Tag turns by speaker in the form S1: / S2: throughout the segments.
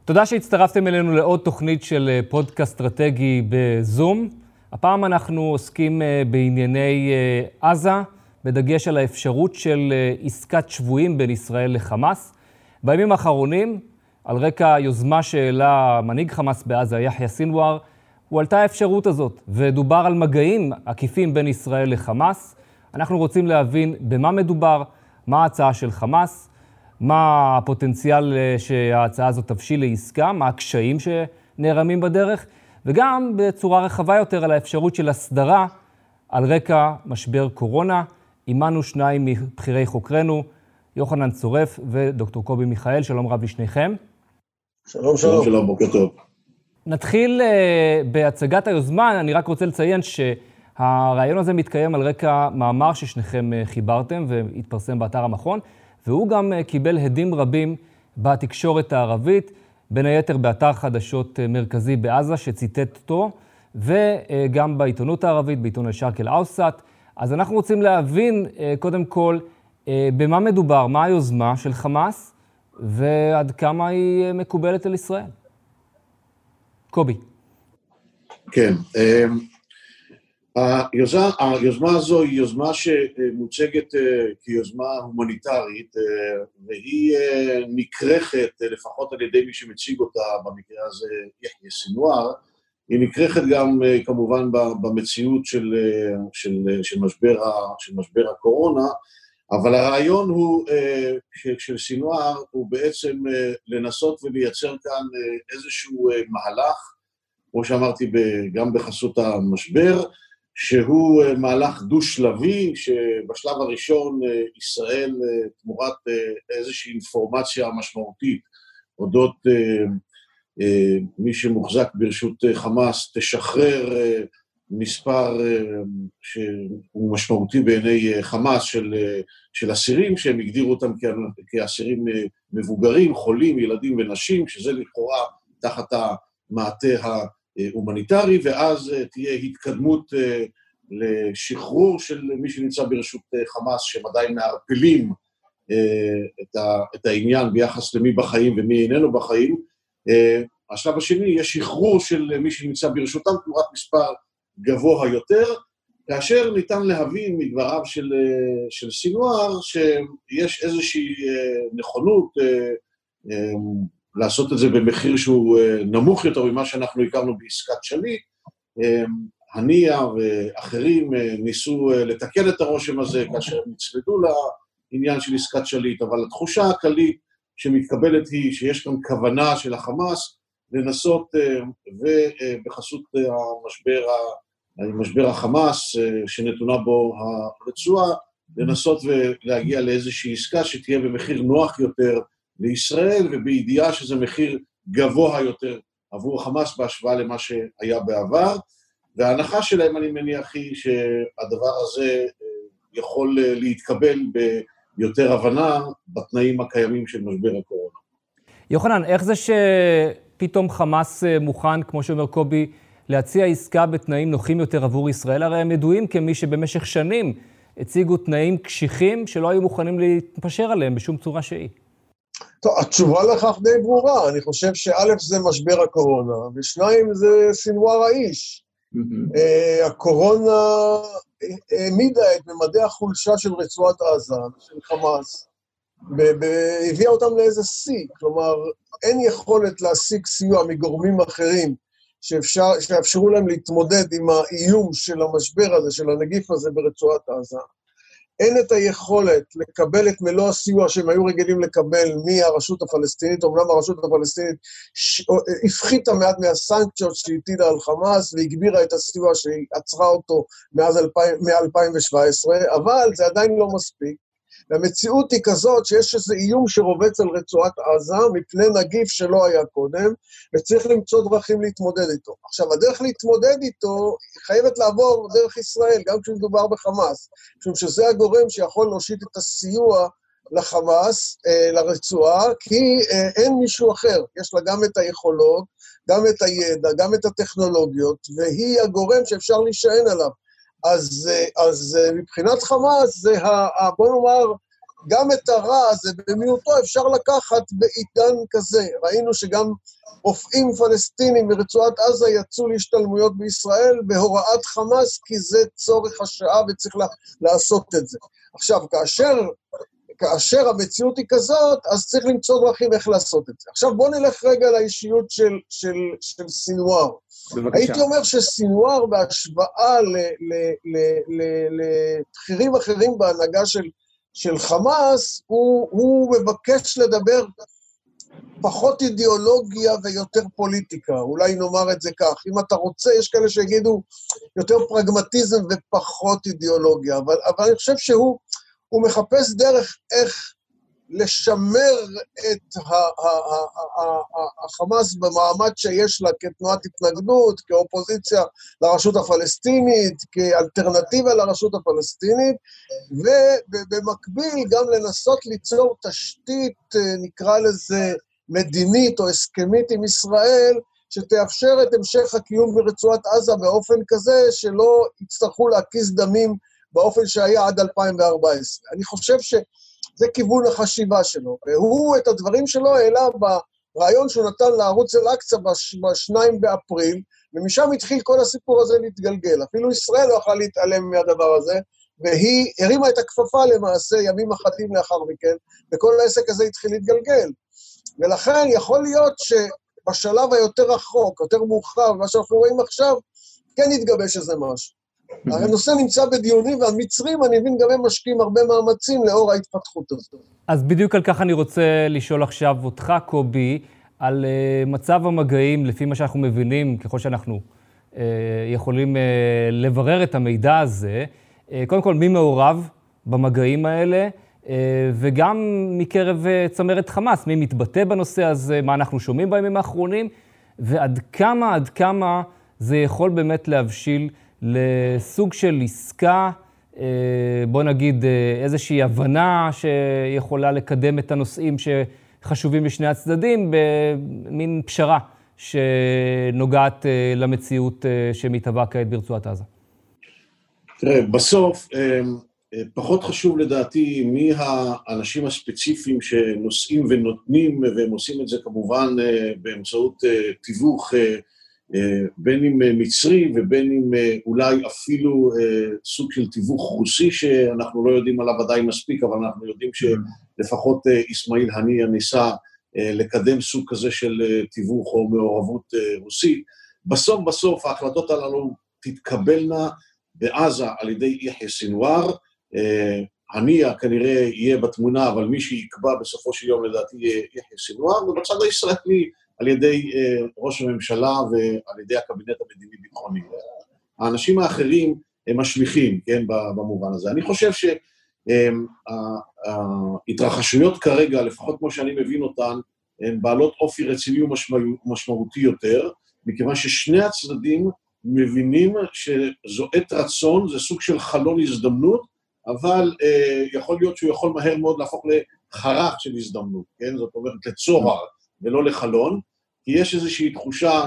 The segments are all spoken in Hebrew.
S1: תודה שהצטרפתם אלינו לעוד תוכנית של פודקאסט אסטרטגי בזום. הפעם אנחנו עוסקים בענייני עזה, בדגש על האפשרות של עסקת שבויים בין ישראל לחמאס. בימים האחרונים, על רקע היוזמה שהעלה מנהיג חמאס בעזה, יחיא סינואר, הועלתה האפשרות הזאת, ודובר על מגעים עקיפים בין ישראל לחמאס. אנחנו רוצים להבין במה מדובר, מה ההצעה של חמאס, מה הפוטנציאל שההצעה הזאת תבשיל לעסקה, מה הקשיים שנערמים בדרך, וגם בצורה רחבה יותר על האפשרות של הסדרה על רקע משבר קורונה. עימנו שניים מבחירי חוקרנו, יוחנן צורף ודוקטור קובי מיכאל. שלום רב לשניכם.
S2: שלום, שלום. שלום, בוקר טוב.
S1: נתחיל בהצגת היוזמה. אני רק רוצה לציין שהרעיון הזה מתקיים על רקע מאמר ששניכם חיברתם והתפרסם באתר המכון, והוא גם קיבל הדים רבים בתקשורת הערבית, בין היתר באתר חדשות מרכזי בעזה שציטט אותו, וגם בעיתונות הערבית, בעיתון אל-שרק אל-אווסט. אז אנחנו רוצים להבין קודם כל במה מדובר, מה היוזמה של חמאס, ועד כמה היא מקובלת על ישראל. קובי.
S2: כן, היוזמה הזו היא יוזמה שמוצגת כיוזמה הומניטרית, והיא נקרחת, לפחות על ידי מי שמציג אותה, במקרה הזה יחיא סינואר, היא נקרחת גם כמובן במציאות של משבר הקורונה, אבל הרעיון הוא, של סינואר, הוא בעצם לנסות ולייצר כאן איזשהו מהלך, כמו שאמרתי גם בחסות המשבר, שהוא מהלך דו-שלבי, שבשלב הראשון ישראל תמורת איזושהי אינפורמציה משמעותית, אודות מי שמוחזק ברשות חמאס, תשחרר מספר שהוא משמעותי בעיני חמאס של אסירים, שהם הגדירו אותם כאסירים מבוגרים, חולים, ילדים ונשים, שזה לכאורה תחת המעטה ההומניטרי, ואז תהיה התקדמות לשחרור של מי שנמצא ברשות חמאס, שהם עדיין מערפלים את העניין ביחס למי בחיים ומי איננו בחיים. השלב השני יהיה שחרור של מי שנמצא ברשותם תמורת מספר גבוה יותר, כאשר ניתן להבין מדבריו של סינואר שיש איזושהי נכונות לעשות את זה במחיר שהוא נמוך יותר ממה שאנחנו הכרנו בעסקת שליט. הנייה ואחרים ניסו לתקן את הרושם הזה כאשר הם נצמדו לעניין של עסקת שליט, אבל התחושה הכללית שמתקבלת היא שיש כאן כוונה של החמאס לנסות, ובחסות משבר החמאס שנתונה בו הרצועה, לנסות ולהגיע לאיזושהי עסקה שתהיה במחיר נוח יותר לישראל, ובידיעה שזה מחיר גבוה יותר עבור חמאס בהשוואה למה שהיה בעבר. וההנחה שלהם, אני מניח, היא שהדבר הזה יכול להתקבל ביותר הבנה בתנאים הקיימים של משבר הקורונה.
S1: יוחנן, איך זה שפתאום חמאס מוכן, כמו שאומר קובי, להציע עסקה בתנאים נוחים יותר עבור ישראל? הרי הם ידועים כמי שבמשך שנים הציגו תנאים קשיחים שלא היו מוכנים להתפשר עליהם בשום צורה שהיא.
S3: טוב, התשובה לכך די ברורה. אני חושב שא' זה משבר הקורונה, ושניים זה סינואר האיש. הקורונה העמידה את ממדי החולשה של רצועת עזה, של חמאס, והביאה אותם לאיזה שיא. כלומר, אין יכולת להשיג סיוע מגורמים אחרים שיאפשרו להם להתמודד עם האיום של המשבר הזה, של הנגיף הזה ברצועת עזה. אין את היכולת לקבל את מלוא הסיוע שהם היו רגילים לקבל מהרשות הפלסטינית. אמנם הרשות הפלסטינית הפחיתה מעט מהסנקציות שהטילה על חמאס, והגבירה את הסיוע שהיא עצרה אותו מ-2017, אבל זה עדיין לא מספיק. והמציאות היא כזאת שיש איזה איום שרובץ על רצועת עזה, מפני נגיף שלא היה קודם, וצריך למצוא דרכים להתמודד איתו. עכשיו, הדרך להתמודד איתו חייבת לעבור דרך ישראל, גם כשמדובר בחמאס, משום שזה הגורם שיכול להושיט את הסיוע לחמאס, לרצועה, כי אין מישהו אחר. יש לה גם את היכולות, גם את הידע, גם את הטכנולוגיות, והיא הגורם שאפשר להישען עליו. אז מבחינת חמאס זה, בוא נאמר, גם את הרע הזה במיעוטו אפשר לקחת בעידן כזה. ראינו שגם רופאים פלסטינים מרצועת עזה יצאו להשתלמויות בישראל בהוראת חמאס, כי זה צורך השעה וצריך לעשות את זה. עכשיו, כאשר המציאות היא כזאת, אז צריך למצוא דרכים איך לעשות את זה. עכשיו בואו נלך רגע לאישיות של סינואר.
S4: בבקשה.
S3: הייתי אומר שסינואר בהשוואה לבחירים אחרים בהנהגה של חמאס, הוא מבקש לדבר פחות אידיאולוגיה ויותר פוליטיקה, אולי נאמר את זה כך. אם אתה רוצה, יש כאלה שיגידו יותר פרגמטיזם ופחות אידיאולוגיה, אבל אני חושב שהוא מחפש דרך איך לשמר את החמאס במעמד שיש לה כתנועת התנגדות, כאופוזיציה לרשות הפלסטינית, כאלטרנטיבה לרשות הפלסטינית, ובמקביל גם לנסות ליצור תשתית, נקרא לזה מדינית או הסכמית עם ישראל, שתאפשר את המשך הקיום ברצועת עזה באופן כזה שלא יצטרכו להקיז דמים באופן שהיה עד 2014. אני חושב שזה כיוון החשיבה שלו, והוא את הדברים שלו העלה ברעיון שהוא נתן לערוץ אל-אקצא ב-2 באפריל, ומשם התחיל כל הסיפור הזה להתגלגל. אפילו ישראל לא יכלה להתעלם מהדבר הזה, והיא הרימה את הכפפה למעשה ימים אחדים לאחר מכן, וכל העסק הזה התחיל להתגלגל. ולכן יכול להיות שבשלב היותר רחוק, יותר מאוחר, מה שאנחנו רואים עכשיו, כן יתגבש איזה משהו. הנושא נמצא בדיונים, והמצרים, אני מבין, גם הם משקיעים הרבה מאמצים לאור ההתפתחות הזאת.
S1: אז בדיוק על כך אני רוצה לשאול עכשיו אותך, קובי, על מצב המגעים, לפי מה שאנחנו מבינים, ככל שאנחנו יכולים לברר את המידע הזה, קודם כל, מי מעורב במגעים האלה, וגם מקרב צמרת חמאס, מי מתבטא בנושא הזה, מה אנחנו שומעים בימים האחרונים, ועד כמה זה יכול באמת להבשיל לסוג של עסקה, בוא נגיד איזושהי הבנה שיכולה לקדם את הנושאים שחשובים לשני הצדדים, במין פשרה שנוגעת למציאות שמתהווה כעת ברצועת עזה.
S2: תראה, בסוף פחות חשוב לדעתי מי האנשים הספציפיים שנושאים ונותנים, והם עושים את זה כמובן באמצעות תיווך, בין אם מצרי ובין אם אולי אפילו סוג של תיווך רוסי, שאנחנו לא יודעים עליו ודאי מספיק, אבל אנחנו יודעים שלפחות אסמאעיל הנייה ניסה לקדם סוג כזה של תיווך או מעורבות רוסית. בסוף ההחלטות הללו תתקבלנה בעזה על ידי יחיא סינואר, הנייה כנראה יהיה בתמונה, אבל מי שיקבע בסופו של יום לדעתי יהיה יחיא סינואר, ובצד הישראלי על ידי ראש הממשלה ועל ידי הקבינט המדיני-ביטחוני. האנשים האחרים הם השליחים, כן, במובן הזה. אני חושב שההתרחשויות כרגע, לפחות כמו שאני מבין אותן, הן בעלות אופי רציני ומשמעותי יותר, מכיוון ששני הצדדים מבינים שזו עת רצון, זה סוג של חלון הזדמנות, אבל יכול להיות שהוא יכול מהר מאוד להפוך לחרך של הזדמנות, כן? זאת אומרת לצוהר ולא לחלון, כי יש איזושהי תחושה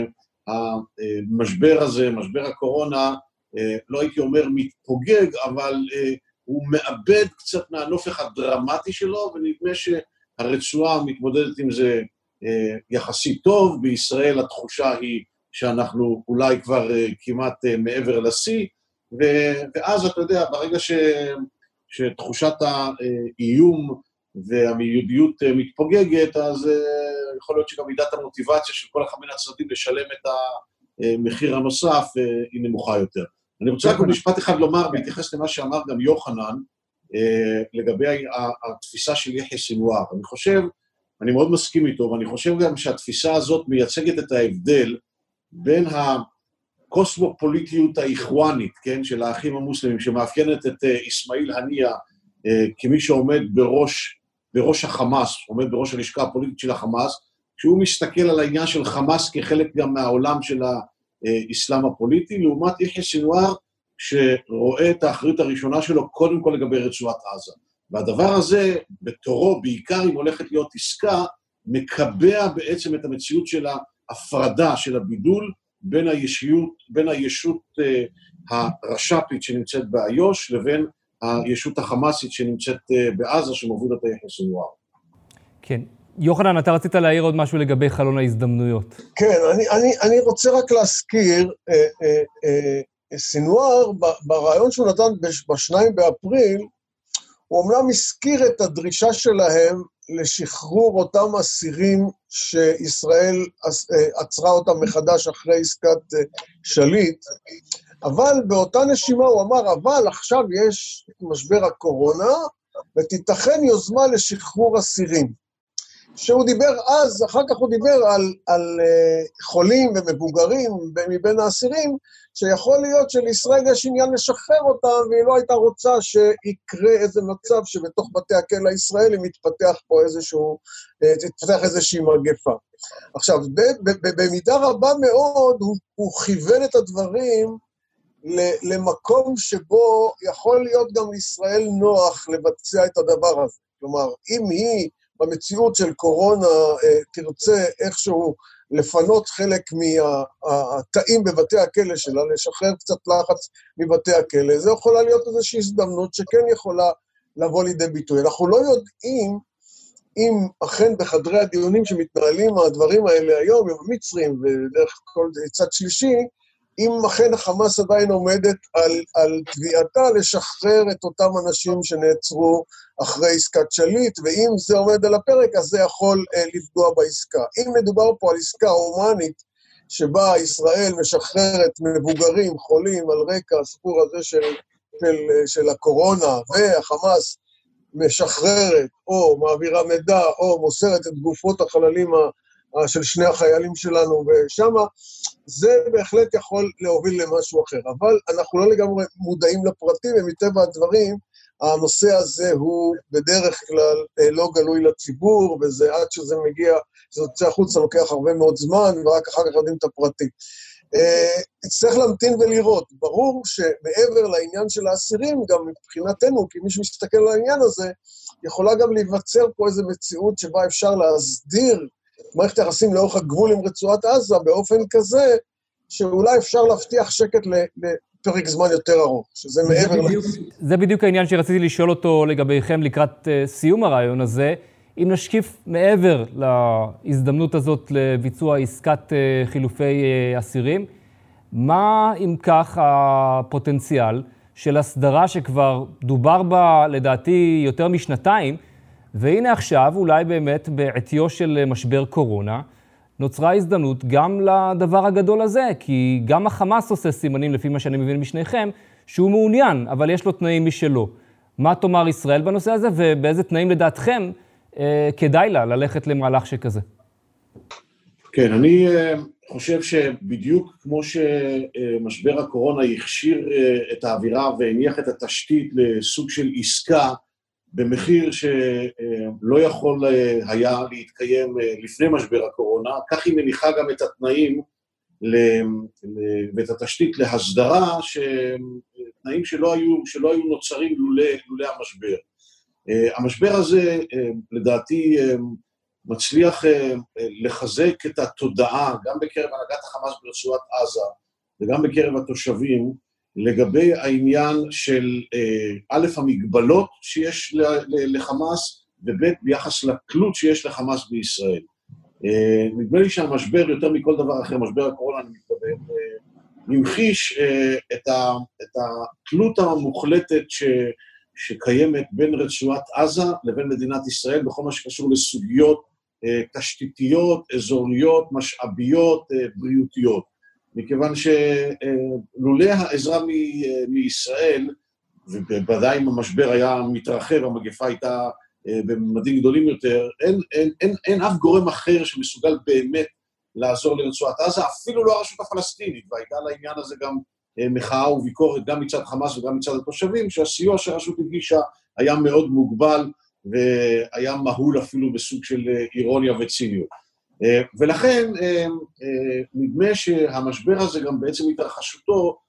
S2: שהמשבר הזה, משבר הקורונה, לא הייתי אומר מתפוגג, אבל הוא מאבד קצת מהנופך הדרמטי שלו, ונדמה שהרצועה מתמודדת עם זה יחסית טוב. בישראל התחושה היא שאנחנו אולי כבר כמעט מעבר לשיא, ואז אתה יודע, ברגע שתחושת האיום והמיידיות מתפוגגת, אז יכול להיות שגם מידת המוטיבציה של כל אחד מן הצדדים לשלם את המחיר הנוסף היא נמוכה יותר. אני רוצה רק במשפט אחד לומר, בהתייחס למה שאמר גם יוחנן, לגבי התפיסה של יחיא סינואר. אני מאוד מסכים איתו, ואני חושב גם שהתפיסה הזאת מייצגת את ההבדל בין הקוסמופוליטיות האיחואנית, כן, של האחים המוסלמים, שמאפיינת את אסמאעיל הנייה כמי שעומד בראש החמאס, עומד בראש הלשכה הפוליטית של החמאס, כשהוא מסתכל על העניין של חמאס כחלק גם מהעולם של האסלאם הפוליטי, לעומת יחיא סינואר, שרואה את האחריות הראשונה שלו קודם כל לגבי רצועת עזה. והדבר הזה, בתורו, בעיקר אם הולכת להיות עסקה, מקבע בעצם את המציאות של ההפרדה, של הבידול, בין הישות הרש"פית שנמצאת באיו"ש, לבין הישות החמאסית שנמצאת בעזה, שמוביל את יחיא סנוואר.
S1: כן. יוחנן, אתה רצית להעיר עוד משהו לגבי חלון ההזדמנויות.
S3: כן, אני רוצה רק להזכיר, סנוואר, ברעיון שהוא נתן ב-2 באפריל, הוא אומנם הזכיר את הדרישה שלהם לשחרור אותם אסירים שישראל עצרה אותם מחדש אחרי עסקת שליט, אבל באותה נשימה הוא אמר, אבל עכשיו יש משבר הקורונה, ותיתכן יוזמה לשחרור אסירים. שהוא דיבר אז, אחר כך הוא דיבר על חולים ומבוגרים מבין האסירים, שיכול להיות שלישראל יש עניין לשחרר אותם, והיא לא הייתה רוצה שיקרה איזה מצב שבתוך בתי הכלא הישראלים תתפתח איזושהי מגפה. עכשיו, במידה רבה מאוד הוא כיוון את הדברים למקום שבו יכול להיות גם לישראל נוח לבצע את הדבר הזה. כלומר, אם היא במציאות של קורונה תרצה איכשהו לפנות חלק מהתאים בבתי הכלא שלה, לשחרר קצת לחץ מבתי הכלא, זה יכולה להיות איזושהי הזדמנות שכן יכולה לבוא לידי ביטוי. אנחנו לא יודעים אם אכן בחדרי הדיונים שמתנהלים הדברים האלה היום, עם המצרים ודרך כל צד שלישי, אם אכן החמאס עדיין עומדת על תביעתה לשחרר את אותם אנשים שנעצרו אחרי עסקת שליט, ואם זה עומד על הפרק, אז זה יכול לפגוע בעסקה. אם מדובר פה על עסקה הומנית, שבה ישראל משחררת מבוגרים, חולים, על רקע הסיפור הזה של הקורונה, והחמאס משחררת או מעבירה מידע או מוסרת את גופות החללים של שני החיילים שלנו ושמה, זה בהחלט יכול להוביל למשהו אחר. אבל אנחנו לא לגמרי מודעים לפרטים, ומטבע הדברים, הנושא הזה הוא בדרך כלל לא גלוי לציבור, וזה עד שזה מגיע, זה יוצא החוצה, לוקח הרבה מאוד זמן, ורק אחר כך יודעים את הפרטים. צריך להמתין ולראות. ברור שמעבר לעניין של האסירים, גם מבחינתנו, כי מי שמסתכל על העניין הזה, יכולה גם להיווצר פה איזו מציאות שבה אפשר להסדיר מערכת היחסים לאורך הגבול עם רצועת עזה, באופן כזה, שאולי אפשר להבטיח שקט לפרק זמן יותר ארוך, שזה מעבר
S1: זה בדיוק העניין שרציתי לשאול אותו לגביכם לקראת סיום הרעיון הזה, אם נשקיף מעבר להזדמנות הזאת לביצוע עסקת חילופי אסירים, מה אם כך הפוטנציאל של הסדרה שכבר דובר בה לדעתי יותר משנתיים, והנה עכשיו, אולי באמת בעטיו של משבר קורונה, נוצרה הזדמנות גם לדבר הגדול הזה, כי גם החמאס עושה סימנים, לפי מה שאני מבין משניכם, שהוא מעוניין, אבל יש לו תנאים משלו. מה תאמר ישראל בנושא הזה, ובאיזה תנאים לדעתכם כדאי לה ללכת למהלך שכזה?
S2: כן, אני חושב שבדיוק כמו שמשבר הקורונה יכשיר את האווירה והניח את התשתית לסוג של עסקה, במחיר שלא יכול היה להתקיים לפני משבר הקורונה, כך היא מניחה גם את התנאים ואת התשתית להסדרה, תנאים שלא היו נוצרים לולא המשבר. המשבר הזה, לדעתי, מצליח לחזק את התודעה, גם בקרב הנהגת החמאס ברצועת עזה, וגם בקרב התושבים, לגבי העניין של א', המגבלות שיש לחמאס, וב', ביחס לתלות שיש לחמאס בישראל. נדמה לי שהמשבר, יותר מכל דבר אחר, משבר הקורונה, אני מתכוון, ממחיש את התלות המוחלטת שקיימת בין רצועת עזה לבין מדינת ישראל, בכל מה שקשור לסוגיות תשתיתיות, אזוריות, משאביות, בריאותיות. מכיוון שלולא העזרה מישראל, ובוודאי אם המשבר היה מתרחב, המגפה הייתה בממדים גדולים יותר, אין אף גורם אחר שמסוגל באמת לעזור לרצועת עזה, אפילו לא הרשות הפלסטינית, והייתה לעניין הזה גם מחאה וביקורת, גם מצד חמאס וגם מצד התושבים, שהסיוע שהרשות הגישה היה מאוד מוגבל, והיה מהול אפילו בסוג של אירוניה וציניות. ולכן נדמה שהמשבר הזה גם בעצם התרחשותו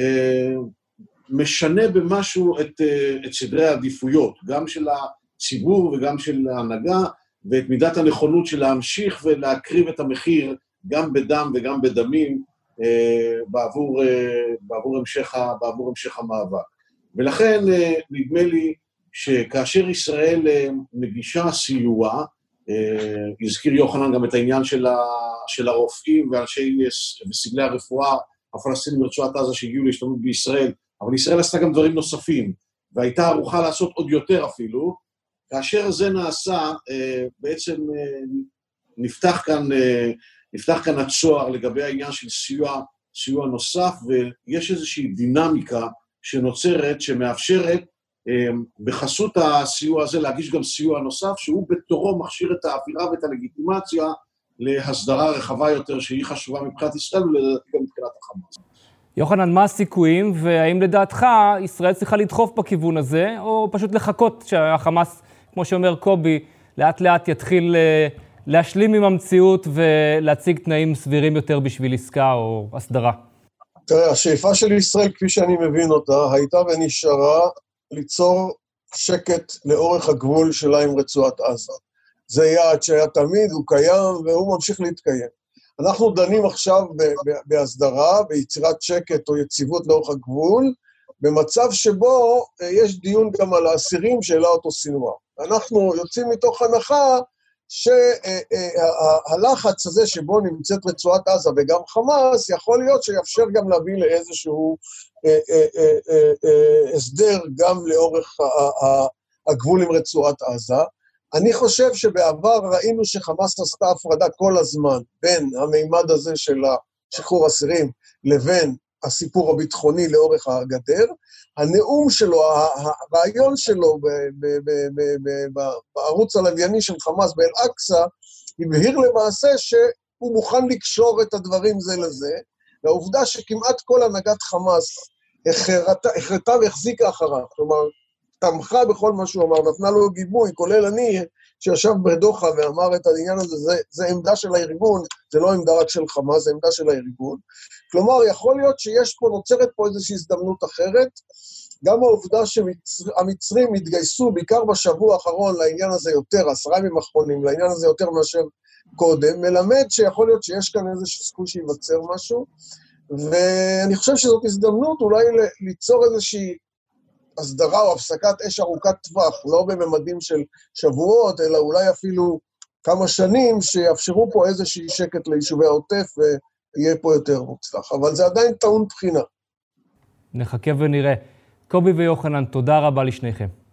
S2: משנה במשהו את סדרי העדיפויות, גם של הציבור וגם של ההנהגה, ואת מידת הנכונות של להמשיך ולהקריב את המחיר גם בדם וגם בדמים בעבור המשך המאבק. ולכן נדמה לי שכאשר ישראל מגישה סיוע, הזכיר יוחנן גם את העניין של הרופאים וסגלי הרפואה הפלסטינים ברצועת עזה שהגיעו להשתלמות בישראל, אבל ישראל עשתה גם דברים נוספים, והייתה ערוכה לעשות עוד יותר אפילו. כאשר זה נעשה, בעצם נפתח כאן הצוהר לגבי העניין של סיוע נוסף, ויש איזושהי דינמיקה שנוצרת, שמאפשרת בחסות הסיוע הזה להגיש גם סיוע נוסף, שהוא בתורו מכשיר את האווירה ואת הלגיטימציה להסדרה רחבה יותר, שהיא חשובה מבחינת ישראל ולדעתי גם מבחינת החמאס.
S1: יוחנן, מה הסיכויים, והאם לדעתך ישראל צריכה לדחוף בכיוון הזה, או פשוט לחכות שהחמאס, כמו שאומר קובי, לאט לאט יתחיל להשלים עם המציאות ולהציג תנאים סבירים יותר בשביל עסקה או הסדרה?
S3: תראה, השאיפה של ישראל, כפי שאני מבין אותה, הייתה ונשארה ליצור שקט לאורך הגבול שלה עם רצועת עזה. זה יעד שהיה תמיד, הוא קיים והוא ממשיך להתקיים. אנחנו דנים עכשיו בהסדרה, ביצירת שקט או יציבות לאורך הגבול, במצב שבו יש דיון גם על האסירים שאלה אותו סינואר. אנחנו יוצאים מתוך הנחה שהלחץ הזה שבו נמצאת רצועת עזה וגם חמאס, יכול להיות שיאפשר גם להביא לאיזשהו הסדר גם לאורך הגבול עם רצועת עזה. אני חושב שבעבר ראינו שחמאס עשתה הפרדה כל הזמן בין המימד הזה של שחרור אסירים לבין הסיפור הביטחוני לאורך הגדר. הנאום שלו, הרעיון שלו בערוץ הלווייני של חמאס באל-אקצא, הבהיר למעשה שהוא מוכן לקשור את הדברים זה לזה, והעובדה שכמעט כל הנהגת חמאס החרטה והחזיקה אחריו, כלומר, תמכה בכל מה שהוא אמר, נתנה לו גיבוי, כולל אני, שישב בדוחה ואמר את העניין הזה, זה עמדה של הארגון, זה לא עמדה רק של חמאס, זה עמדה של הארגון. כלומר, יכול להיות שיש פה, נוצרת פה איזושהי הזדמנות אחרת, גם העובדה שהמצרים התגייסו, בעיקר בשבוע האחרון לעניין הזה יותר, 10 ימים האחרונים, לעניין הזה יותר מאשר קודם, מלמד שיכול להיות שיש כאן איזשהו סיכוי שייווצר משהו, ואני חושב שזאת הזדמנות אולי ליצור איזושהי הסדרה או הפסקת אש ארוכת טווח, לא בממדים של שבועות, אלא אולי אפילו כמה שנים, שיאפשרו פה איזושהי שקט ליישובי העוטף, ויהיה פה יותר מוצלח. אבל זה עדיין טעון בחינה.
S1: נחכה ונראה. קובי ויוחנן, תודה רבה לשניכם.